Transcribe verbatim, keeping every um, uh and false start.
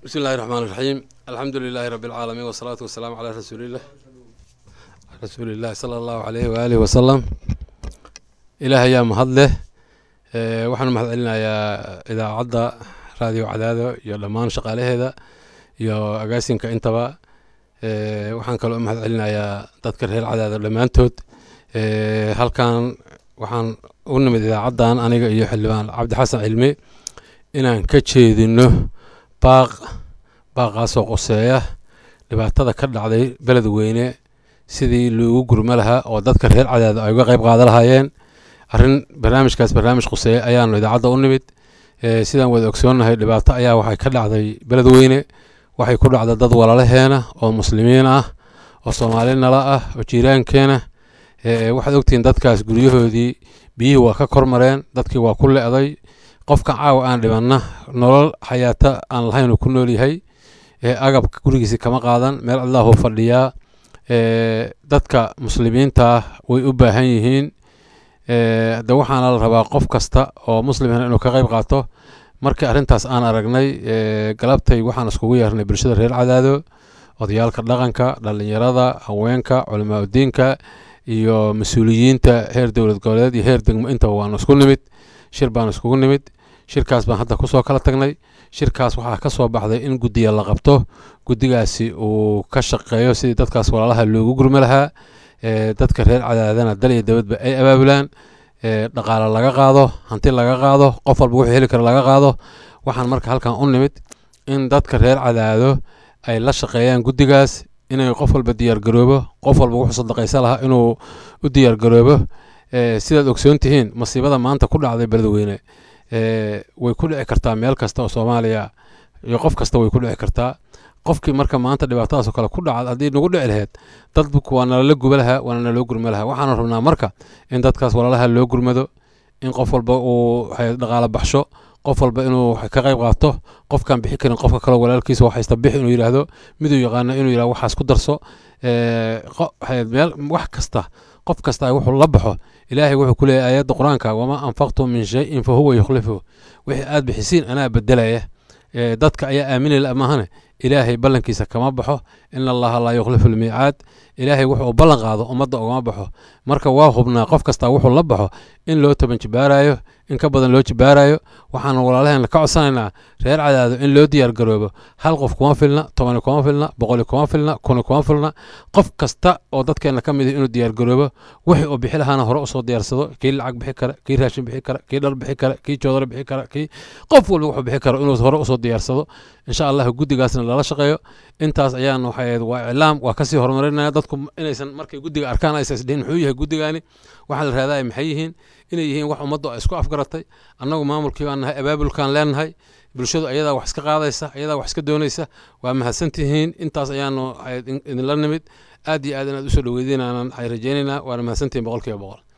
بسم الله الرحمن الرحيم. الحمد لله رب العالمين والصلاة والسلام على رسول الله رسول الله صلى الله عليه وآله وسلم. إلهي يا مهدله أه وحنا مهدلنا يا إذا عدى راديو عداده يا لمان شغاله هذا يا أجاسين كإنتبه أه وحنا كلو مهدلنا يا تذكر هال عداده لما أنتود أه هل كان وحن قلنا من إذا عدى أنا يحلبان عبد حسن علمي إن كتشيد إنه باق baaqaasoo qoseeya dhibaatada ka dhacday beled weyne sidii loogu gurma lahaa oo dadka reer cadaad ay uga qayb qaadan lahaayeen arrin barnaamijkaas barnaamij qoseeya ayaanu idaacadda u nimid sidaan wada ogsoonahay dhibaato ayaa waxay ka dhacday beled weyne waxay ku dhacday dad walaalaheena oo muslimiin ah oo Soomaali nala ah oo jiiraankeena waxaad ogtiin dadkaas guryahoodii biyihii waa ka kormareen dadkii waa ku leeday qofka caawa aan dhibanna nolol xayaata aan lahayn ku nool yahay agabka gurigiisa kama qaadan meel Allah uu fadhiyaa dadka muslimiinta way u baahan yihiin ee waxaana la rabaa qof kasta oo muslim ah inuu ka qayb qaato markii arintaas aan aragnay galabtay waxaan iskugu yeernay bulshada reer Cadaado odayaalka dhaqanka dhalinyarada haweenka culimada diinka iyo mas'uuliyiinta heer dawlad goboleed iyo heer degmo inta waan isku nimid shir baan iskugu nimid shirkaas baan hadda ku soo kala tagnay shirkaas waxa ka soo baxday in gudiga la qabto gudigaasi uu ka shaqeeyo sidii dadkaas walaalaha loogu gurma lahaa ee dadka reer Cadaadana dal iyo dawladba ay abaabulaan ee dhaqaale laga qaado hanti laga qaado qof walba wuxuu heli karo laga qaado waxaan marka halkan u nimid in dadka reer Cadaado ay la shaqeeyaan gudigaas inay qof walba diyaar garoobo qof walba wuxuu sadaqaysan lahaa inuu u diyaar garoobo ee sidaad ogsoontihiin masiibada maanta ku dhacday beledweyne ee way ku dhici kartaa meel kasta oo Soomaaliya iyo qof kasta way ku dhici kartaa qofkii marka maanta dhibaatadaas kale ku dhacay hadii nagu dhici lahayd dad kuwana la gubalaha wana loo gurma laha waxaan rabnaa marka in dadkaas walaalaha loo gurmado in qof walba uu dhaqaale baxsho qof walba inuu ka qayb qaato qofkan bixi karin qofka kale walaalkiisa waxa haysta bixi inuu yiraahdo miduu yaqaan inuu yiraahdo waxaas ku darso ee meel wax kasta qof kasta wuxuu la baxo ilaahay wuxuu ku leeyahay aayada quraanka wama anfaqtum min shay'in fa huwa yukhlifu wixii aad bixisiin ana badalaya ee dadka ayaa aamin la amahane ilaahay balankiisa kama baxo in allaha la yukhlifu al-mi'ad ilaahay wuxuu balan qaado umada uga baxo marka waa hubnaa qof kasta wuxuu la baxo in loo taban jibaarayo in ka badan loo jibaarayo waxaan walaalaheena ka codsanaynaa reer Cadaado in loo diyaar garoobo hal qof kuma filna toban kuma filna boqol kuma filna kun kuma filna qof kasta oo dadkeena kamid ah inuu diyaar garoobo wixii uu bixi lahaana hore u soo diyaarsado kii lacag bixi kara kii raashin bixi kara kii dhar bixi kara kii joodar bixi kara kii qof walba wuxuu bixi karo inuu hore u soo diyaarsado insha Allah gudigaasna la shaqeeyo intaas ayaan waxay waa islaam waa ka sii horumarinaya dadku inaysan markay gudiga arkaan ay isdeen wuxuu yahay gudigaani waxa la raadayay maxay yihiin inay yihiin wax ummadda isku afgaratay annagu maamulkii baan nahay abaabulkan leenahay bulshadu ayada wax iska qaadaysa ayada wax iska doonaysa waa mahadsantihiin intaas ayaanu idin la nimid aad iyo aad inaad u soo dhaweydeen aan ay rajaynaynaa waa mahadsantihiin boqolkiiba boqol